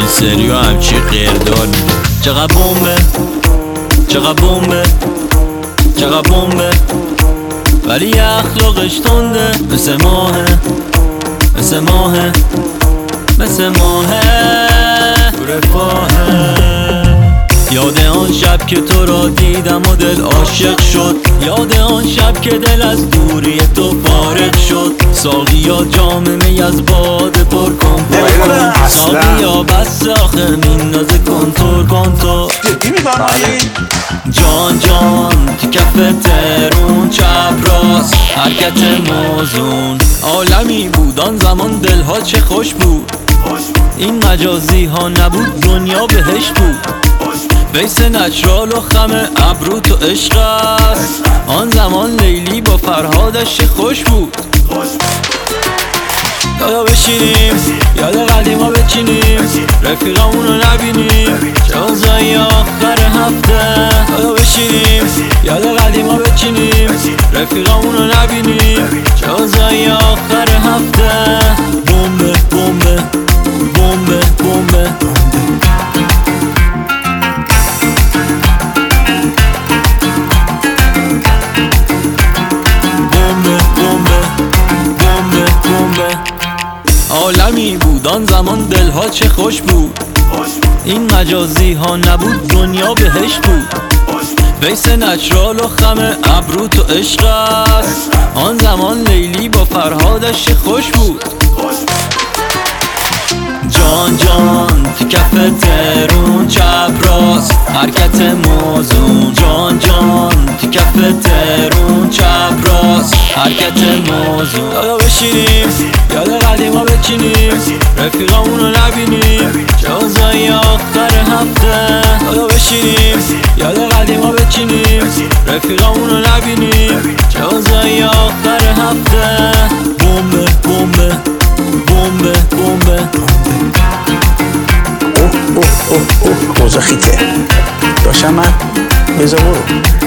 سریو همچی قیردار میده. چقدر بومبه چقدر بومبه چقدر بومبه، ولی اخلاقش تنده. مثل ماهه مثل ماهه مثل ماهه تو رفاهه. یاد آن شب که تو را دیدم و دل عاشق شد، یاد آن شب که دل از دوری تو فارغ شد. ساقیا جام می از باده پر کن ساقیا بس آخه میندازه کنتور کنتور. جان جان تو کف ترون چپ راست حرکت موزون. عالمی بود آن زمان دلها چه خوش بود، این مجازی ها نبود دنیا بهشت بود. ویس نچرال و خم ابرو تو عشق است، آن زمان لیلی با فرهادش چه خوش بود. یادا بشینیم یاد قدیما بچینیم، رفیقامونو نبینیم چه اوضاعی آخر هفته. یادا بشینیم یاد قدیما بچینیم، رفیقامونو نبینیم چه اوضاعی آخر هفته. بومبه بومبه بومبه بومبه عالمی بود آن زمان دلها چه خوش بود، این مجازی ها نبود دنیا بهشت بود. ویس نچرال و خم ابرو تو عشق است، آن زمان لیلی با فرهادش چه خوش بود. جان جان تو کف ترون چپ راست حرکت موزون. جان جان تو کف ترون چپ راست حرکت موزون. یادا بشینیم یاد قدیما بچینیم، رفیقامونو نبینیم چه اوضاعی آخر هفته. یادا بشینیم یاد قدیما بچینیم، رفیقامونو نبینیم چه اوضاعی آخر هفته. بومبه بومبه بومبه بومبه. اوه اوه اوه اوه اوضاع خیته داشتم من بذار برو.